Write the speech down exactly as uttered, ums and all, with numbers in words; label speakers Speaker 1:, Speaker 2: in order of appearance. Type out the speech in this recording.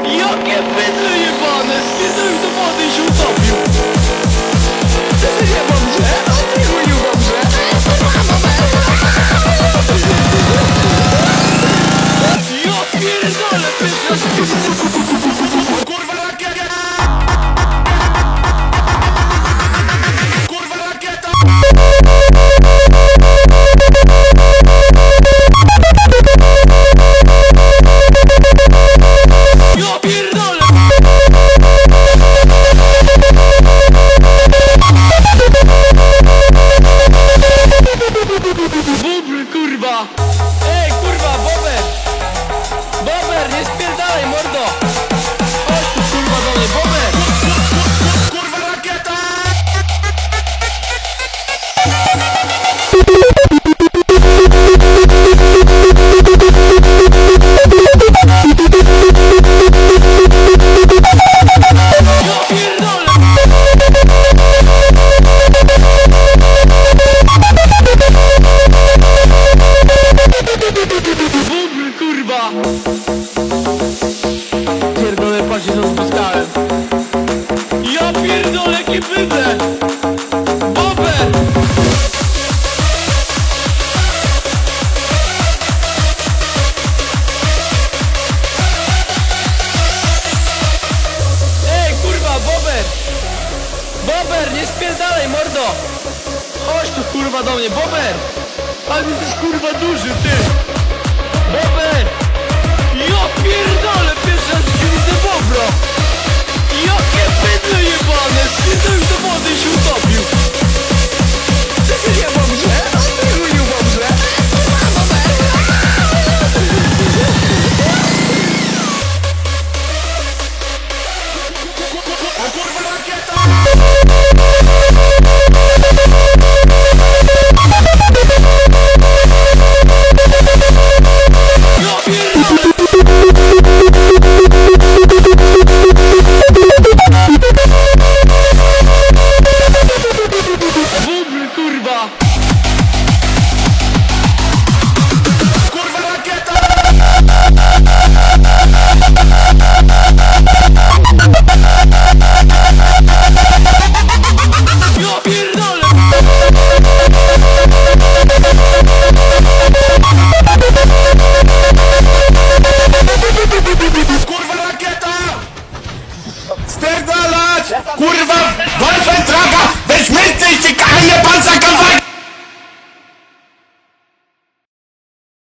Speaker 1: Jakie bydle jebane! Spierdolił do wody i się utopił! Wtedy nie dobrze! No ty chuju dobrze! Ja pierdolę!
Speaker 2: Kurwa rakieta! Kurwa rakieta!
Speaker 1: Ja pierdolę! Bubr, kurwa! Ej, kurwa, Bober! Bober, nie spierdalaj, mordo! Chodź tu, kurwa, do mnie, Bober!
Speaker 2: Kurwa rakieta!
Speaker 1: Ja pierdolę! Bubr, kurwa! Pierdolę, patrzcie, co spuskałem. Ja pierdolę, jakie bydle! Bober! Ej, kurwa, Bober! Bober, nie spierdalaj, mordo! Chodź tu, kurwa, do mnie, Bober! Ale ty jesteś, kurwa, duży, ty! Bober! Ja pierdolę!